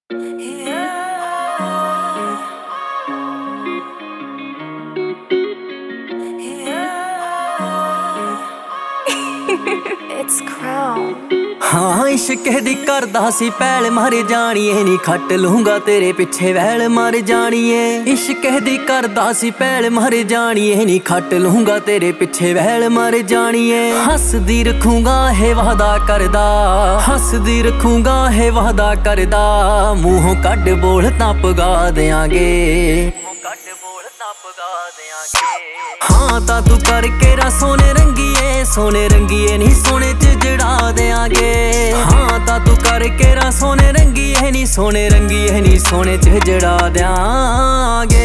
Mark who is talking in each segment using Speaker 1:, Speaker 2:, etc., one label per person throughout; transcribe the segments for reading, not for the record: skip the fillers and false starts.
Speaker 1: It's Crown।
Speaker 2: हाँ इश्क दी करदा सी पैल मर जानिए नी खट लूंगा तेरे पिछे वैल मर जानिए। इश्क दी करदा सी पैल मर जानिए नी खट लूंगा तेरे पिछे वैल मर जानिए। हसदी रखूंगा है वादा करदा, हसदी रखूंगा है वादा करदा। मूहों कड बोल तां पगा देंगे, हाँ ता तू करके रा सोने रंगीए नी सोने च जड़ा देंगे। हाँ ता तू करके रा सोने रंगीए नी सोने च जड़ा देंगे।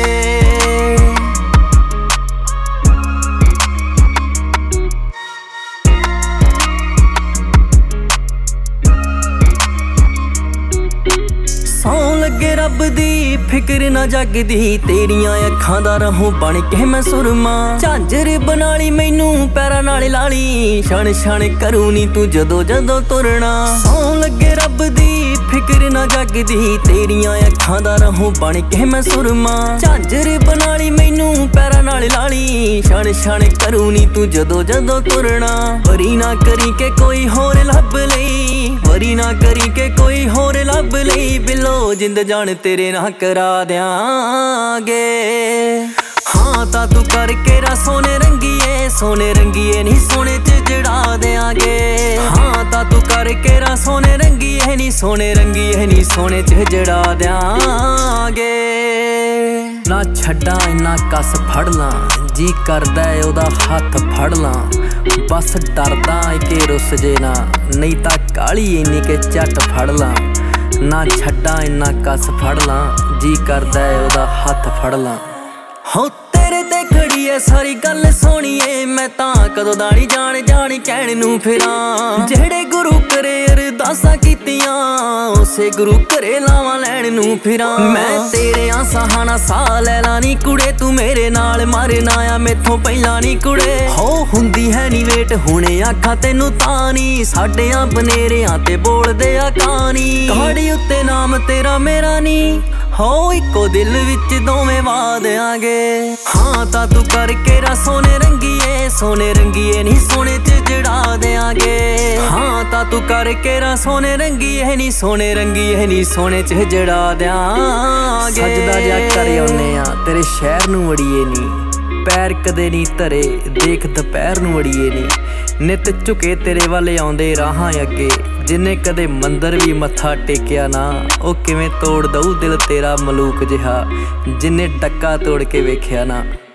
Speaker 2: सौं लगे रब दी फिक्र ना जगदी, तेरियां अखां दा रहूं बन के मैं सुरमा। झांजर बनाली मैनू पैरां नाल लाली, छण छण करूं नी तू जदों जदों तुरना। सौं लगे रब दी फिक्र ना जगदी, तेरियां अखां दा रहूं बन के मैं सुरमा। झांजर बनाली मैनू पैरां नाल लाली, छण छण करूं नी तू जदों जदों तुरना। वरी ना करी के कोई होर लभ लई, वरी ना करी के कोई होर लभ लई। बिलो जिंद जान तेरे ना करा देंगे। हाँ ता तू करके रा सोने रंगीए नी सोने च जड़ा देंगे। हाँ ता तू करके रा सोने रंगीए नी सोने च जड़ा देंगे। ना छड्डा इन्ना कस फड़ ला, जी करदा ऐ ओदा हत्थ फड़ ला। बस डरदा ऐ के रुस जे ना, नहीं ता काली इन्नी के झट फड़ ला। ना छड्डा इन्ना कस फड़ ला, जी करदा ऐ ओदा हत्थ फड़ ला। हो तेरे ते खड़ी ऐ सारी गल सोहणीए, मैं तां कदों दा नी जान कहण नूं फिरां। जेहड़े गुरु करे अरदासां कीतियां, उसे गुरु करे लावां लैण नूं फिरां। मैं तेरे सहाना सा लै ला नी कुड़े, तू मेरे नाल मरना आ मैथों पहिलां नी कुड़े। हो हुंदी है नी वेट हुणे आखां तैनूं तां नी, साडियां बनेरियां ते बोलदे आ कहानी। कहाड़ी उत्ते नाम तेरा मेरा नी, हो इक्को दिल विच दोवें वा देंगे। हाँ ता तू करके रा सोने रंगीए नी सोने च जड़ा देंगे। हाँ ता तू करके रा सोने रंगीए नी सोने च जड़ा देंगे। सजदा जा कर आउने आ तेरे शहर नूं वड़ीए नी, पैर कदे नी धरे देख दुपहर नूं वड़ीए नी। नित झुके तेरे वाले आउंदे राहां अगे, जिन्ने कदे मंदर भी मत्था टेकिया ना, ओ किवें तोड़ दऊ दिल तेरा मलूक जिहा, जिन्ने डक्का तोड़ के वेखिया ना।